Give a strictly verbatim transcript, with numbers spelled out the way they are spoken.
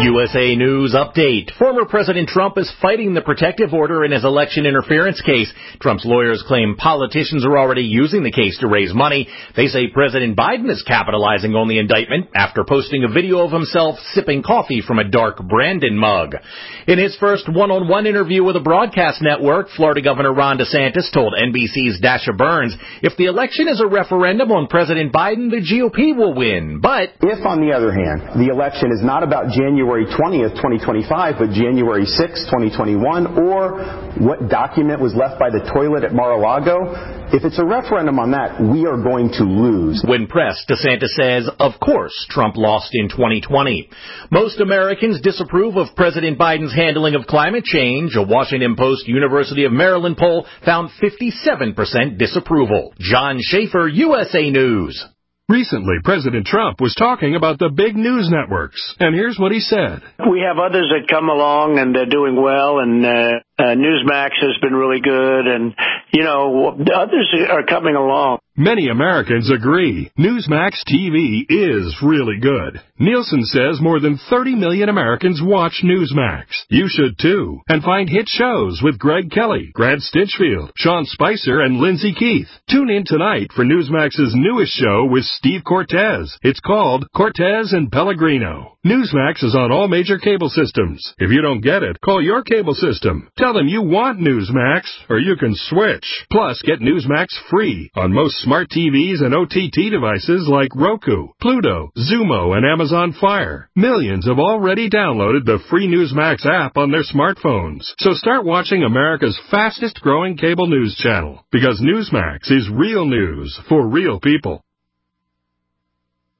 U S A News Update. Former President Trump is fighting the protective order in his election interference case. Trump's lawyers claim politicians are already using the case to raise money. They say President Biden is capitalizing on the indictment after posting a video of himself sipping coffee from a dark Brandon mug. In his first one-on-one interview with a broadcast network, Florida Governor Ron DeSantis told N B C's Dasha Burns, if the election is a referendum on President Biden, the G O P will win. But if, on the other hand, the election is not about January twentieth, twenty twenty-five, but January sixth, twenty twenty-one, or what document was left by the toilet at Mar-a-Lago, if it's a referendum on that, we are going to lose. When pressed, DeSantis says, of course, Trump lost in twenty twenty. Most Americans disapprove of President Biden's handling of climate change. A Washington Post University of Maryland poll found fifty-seven percent disapproval. John Schaefer, U S A News. Recently, President Trump was talking about the big news networks, and here's what he said. We have others that come along, and they're doing well, and uh, uh, Newsmax has been really good, and, you know, others are coming along. Many Americans agree. Newsmax T V is really good. Nielsen says more than thirty million Americans watch Newsmax. You should too. And find hit shows with Greg Kelly, Grant Stinchfield, Sean Spicer, and Lindsay Keith. Tune in tonight for Newsmax's newest show with Steve Cortez. It's called Cortez and Pellegrino. Newsmax is on all major cable systems. If you don't get it, call your cable system. Tell them you want Newsmax, or you can switch. Plus, get Newsmax free on most smart T Vs and O T T devices like Roku, Pluto, Zumo, and Amazon Fire. Millions have already downloaded the free Newsmax app on their smartphones. So start watching America's fastest growing cable news channel, because Newsmax is real news for real people.